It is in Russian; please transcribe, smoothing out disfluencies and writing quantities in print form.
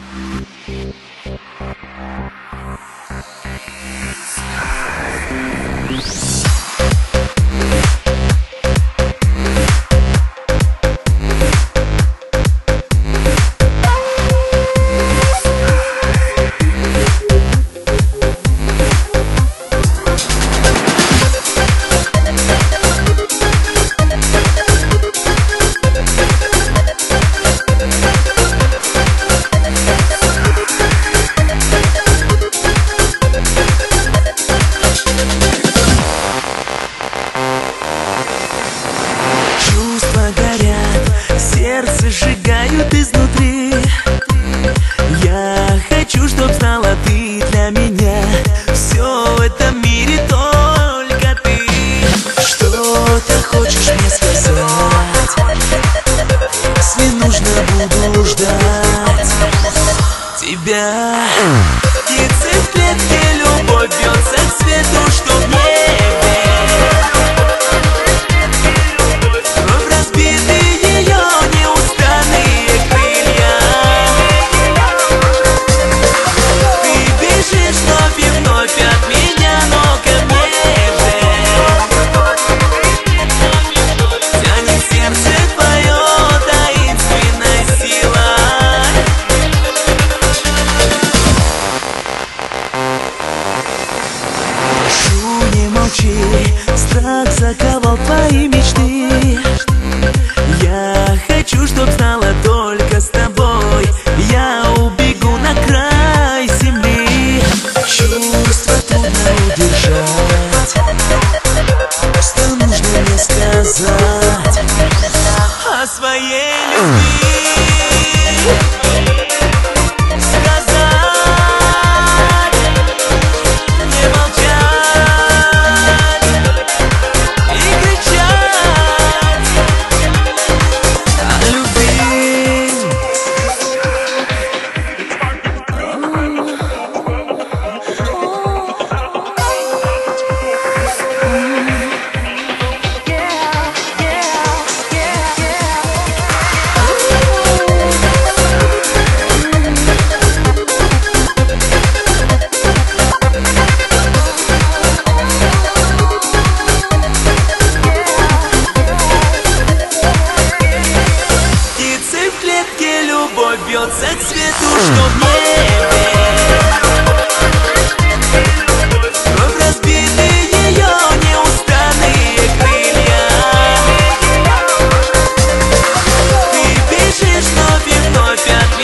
Сердце сжигают изнутри. Я хочу, чтоб знала ты для меня. Все в этом мире только ты. Что ты хочешь мне сказать? Если нужно, буду ждать тебя. Птицы в клетке, любовь бьется к свету, чтоб не страх заковал твои мечты. Я хочу, чтоб знала только с тобой. Я убегу на край земли. Чувство трудно удержать. Просто нужно мне сказать о своей любви. Любовь бьется к свету, чтоб в небе вновь разбиты ее неустанные крылья. Ты бежишь вновь и вновь от